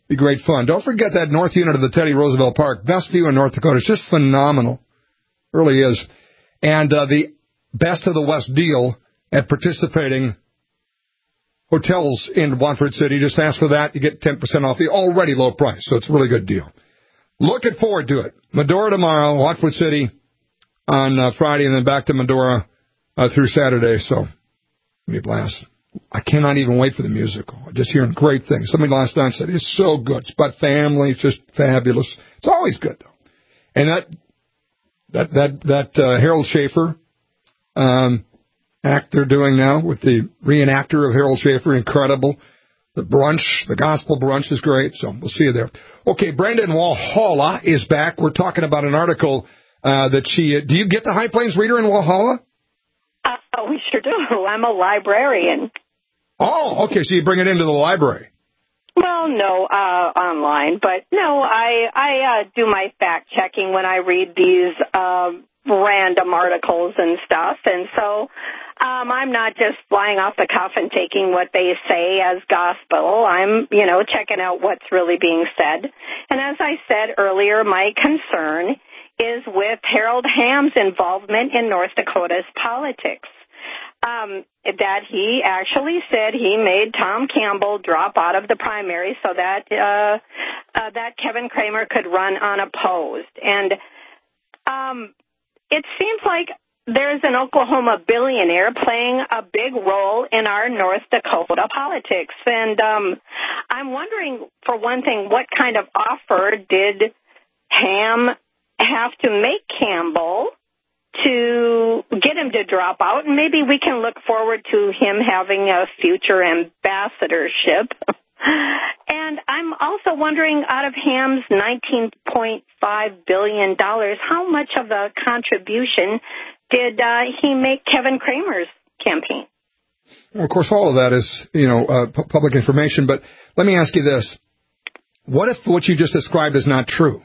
Be great fun. Don't forget that north unit of the Teddy Roosevelt Park. Best view in North Dakota. It's just phenomenal. Really is. And the Best of the West deal at participating hotels in Watford City. Just ask for that. You get 10% off the already low price. So it's a really good deal. Looking forward to it. Medora tomorrow, Watford City on Friday, and then back to Medora through Saturday. So it'll be a blast. I cannot even wait for the musical. Just hearing great things. Somebody last night said, it's so good. It's about family. It's just fabulous. It's always good, though. And that Harold Schaefer act they're doing now with the reenactor of Harold Schaefer, incredible. The brunch, the gospel brunch is great, so we'll see you there. Okay, Brenda in Walhalla is back. We're talking about an article that she... do you get the High Plains Reader in Walhalla? We sure do. I'm a librarian. Oh, okay, so you bring it into the library. Well, no, online, but no, I do my fact-checking when I read these random articles and stuff, and so I'm not just flying off the cuff and taking what they say as gospel. I'm, checking out what's really being said. And as I said earlier, my concern is with Harold Hamm's involvement in North Dakota's politics. That he actually said he made Tom Campbell drop out of the primary so that that Kevin Cramer could run unopposed. And it seems like there's an Oklahoma billionaire playing a big role in our North Dakota politics. And I'm wondering, for one thing, what kind of offer did Ham have to make Campbell to get him to drop out? And maybe we can look forward to him having a future ambassadorship. And I'm also wondering, out of Ham's $19.5 billion, how much of a contribution did he make Kevin Cramer's campaign? Well, of course, all of that is, public information. But let me ask you this. What if what you just described is not true?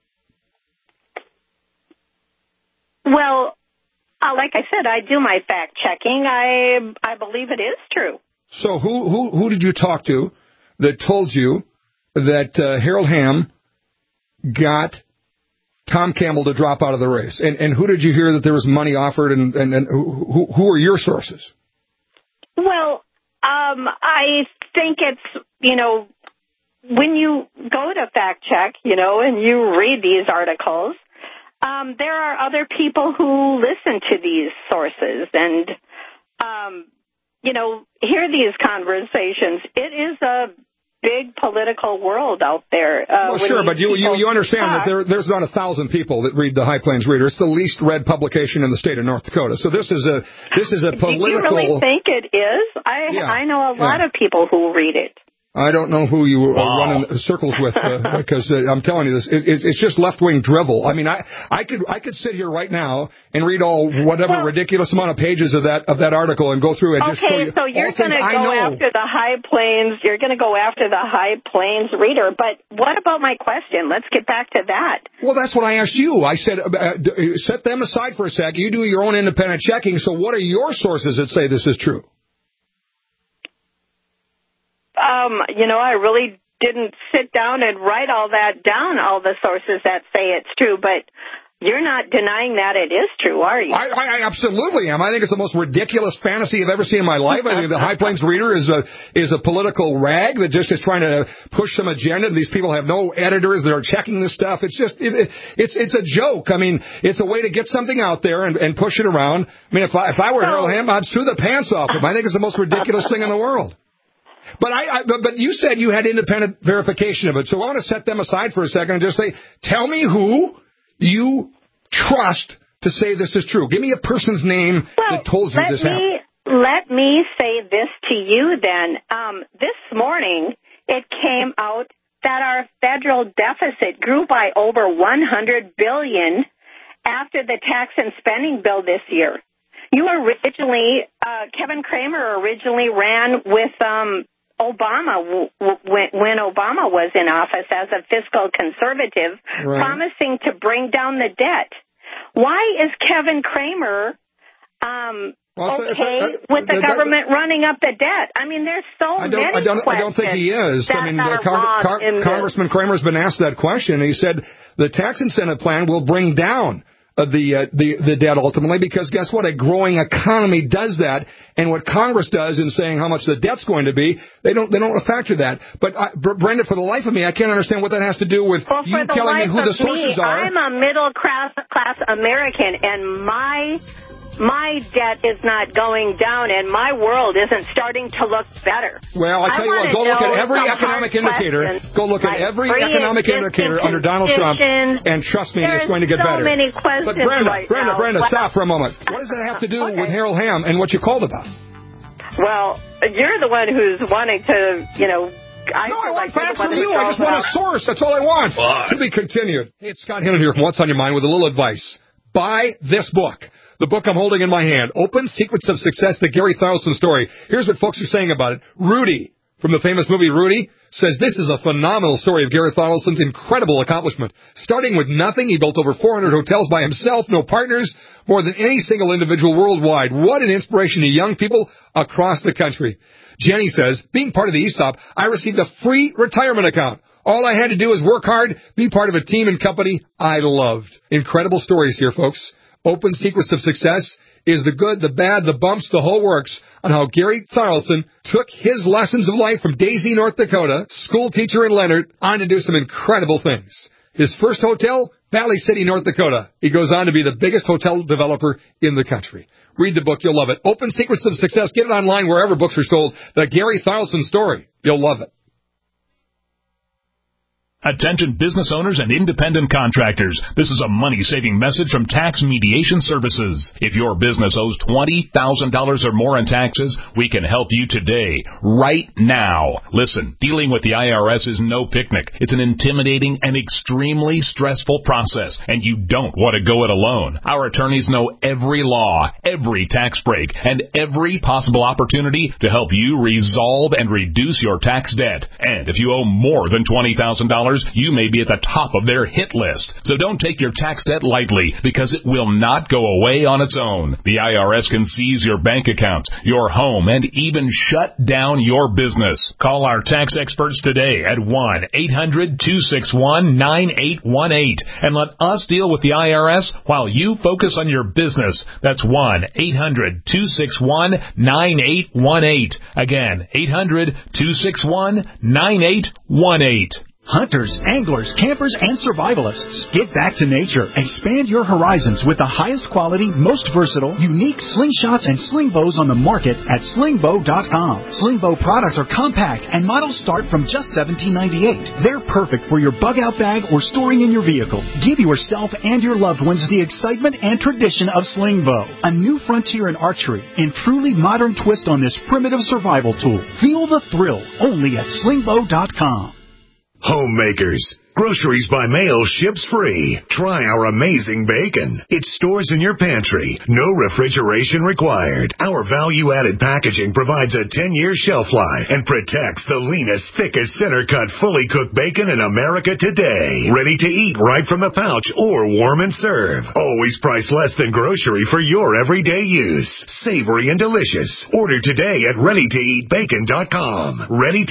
Well, like I said, I do my fact-checking. I believe it is true. So who did you talk to that told you that Harold Ham got Tom Campbell to drop out of the race? And who did you hear that there was money offered, and who are your sources? Well, I think it's, when you go to fact-check, and you read these articles, there are other people who listen to these sources and, hear these conversations. It is a big political world out there. Well, sure, but you understand that there's not 1,000 people that read the High Plains Reader. It's the least read publication in the state of North Dakota. So this is a political. Do you really think it is? I know a lot of people who read it. I don't know who you are running circles with because I'm telling you this. It's just left-wing drivel. I mean, I could sit here right now and read whatever ridiculous amount of pages of that article and go through and just show you. Okay, so you're going to go after the High Plains. You're going to go after the High Plains Reader. But what about my question? Let's get back to that. Well, that's what I asked you. I said set them aside for a sec. You do your own independent checking. So what are your sources that say this is true? I really didn't sit down and write all that down, all the sources that say it's true, but you're not denying that it is true, are you? I absolutely am. I think it's the most ridiculous fantasy I've ever seen in my life. I think the High Plains Reader is a political rag that just is trying to push some agenda. These people have no editors that are checking this stuff. It's just it's a joke. I mean, it's a way to get something out there and push it around. I mean, if I were Harold Ham, I'd sue the pants off him. I think it's the most ridiculous thing in the world. But but you said you had independent verification of it, so I want to set them aside for a second and just say, tell me who you trust to say this is true. Give me a person's name that told you this happened. Let me say this to you then. This morning, it came out that our federal deficit grew by over $100 billion after the tax and spending bill this year. Kevin Cramer originally ran with Obama when Obama was in office as a fiscal conservative, promising to bring down the debt. Why is Kevin Cramer with the government running up the debt? I mean, there's so many questions. I don't think he is. I mean, Congressman Kramer's been asked that question, and he said the tax incentive plan will bring down the debt ultimately, because guess what? A growing economy does that, and what Congress does in saying how much the debt's going to be, they don't factor that. But Brenda, for the life of me, I can't understand what that has to do with you telling me who the sources are. I'm a middle class American, and my debt is not going down, and my world isn't starting to look better. Well, I tell you what, go look at every economic indicator. Go look at every economic indicator under Donald Trump, and trust me, it's going to get better. There's so many questions. But Brenda, stop for a moment. What does that have to do with Harold Hamm and what you called about? Well, you're the one who's wanting to, I want facts from you. I just want a source. That's all I want. To be continued. Hey, it's Scott Hennon here from What's on Your Mind with a little advice. Buy this book. The book I'm holding in my hand, Open Secrets of Success, the Gary Thorelson story. Here's what folks are saying about it. Rudy, from the famous movie Rudy, says this is a phenomenal story of Gary Thorelson's incredible accomplishment. Starting with nothing, he built over 400 hotels by himself, no partners, more than any single individual worldwide. What an inspiration to young people across the country. Jenny says, being part of the ESOP, I received a free retirement account. All I had to do was work hard, be part of a team and company I loved. Incredible stories here, folks. Open Secrets of Success is the good, the bad, the bumps, the whole works on how Gary Thorelson took his lessons of life from Daisy, North Dakota, school teacher in Leonard, on to do some incredible things. His first hotel, Valley City, North Dakota. He goes on to be the biggest hotel developer in the country. Read the book. You'll love it. Open Secrets of Success. Get it online wherever books are sold. The Gary Thorelson story. You'll love it. Attention business owners and independent contractors. This is a money-saving message from Tax Mediation Services. If your business owes $20,000 or more in taxes, we can help you today, right now. Listen, dealing with the IRS is no picnic. It's an intimidating and extremely stressful process, and you don't want to go it alone. Our attorneys know every law, every tax break, and every possible opportunity to help you resolve and reduce your tax debt. And if you owe more than $20,000, you may be at the top of their hit list. So don't take your tax debt lightly, because it will not go away on its own. The IRS can seize your bank account, your home, and even shut down your business. Call our tax experts today at 1-800-261-9818 and let us deal with the IRS while you focus on your business. That's 1-800-261-9818. Again, 800-261-9818. Hunters, anglers, campers, and survivalists. Get back to nature. Expand your horizons with the highest quality, most versatile, unique slingshots and sling bows on the market at slingbow.com. Slingbow products are compact and models start from just $17.98. They're perfect for your bug-out bag or storing in your vehicle. Give yourself and your loved ones the excitement and tradition of Slingbow, a new frontier in archery and truly modern twist on this primitive survival tool. Feel the thrill only at slingbow.com. Homemakers. Groceries by mail ships free. Try our amazing bacon. It stores in your pantry. No refrigeration required. Our value-added packaging provides a 10-year shelf life and protects the leanest, thickest, center-cut, fully cooked bacon in America today. Ready to eat right from the pouch or warm and serve. Always priced less than grocery for your everyday use. Savory and delicious. Order today at ReadyToEatBacon.com.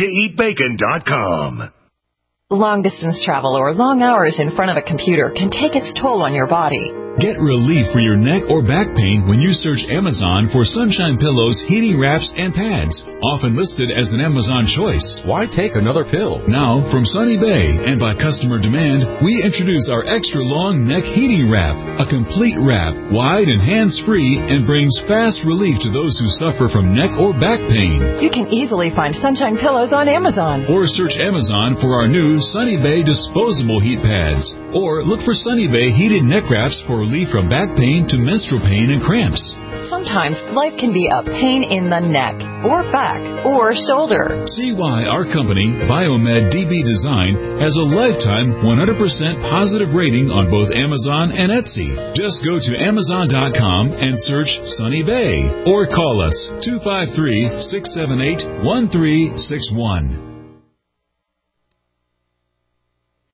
ReadyToEatBacon.com. Long-distance travel or long hours in front of a computer can take its toll on your body. Get relief for your neck or back pain when you search Amazon for Sunshine Pillows, heating wraps, and pads. Often listed as an Amazon choice. Why take another pill? Now, from Sunny Bay and by customer demand, we introduce our extra long neck heating wrap. A complete wrap, wide and hands-free, and brings fast relief to those who suffer from neck or back pain. You can easily find Sunshine Pillows on Amazon. Or search Amazon for our new Sunny Bay disposable heat pads. Or look for Sunny Bay heated neck wraps for relief from back pain to menstrual pain and cramps. Sometimes life can be a pain in the neck, or back, or shoulder. See why our company, Biomed DB Design, has a lifetime 100% positive rating on both Amazon and Etsy. Just go to Amazon.com and search Sunny Bay, or call us 253-678-1361.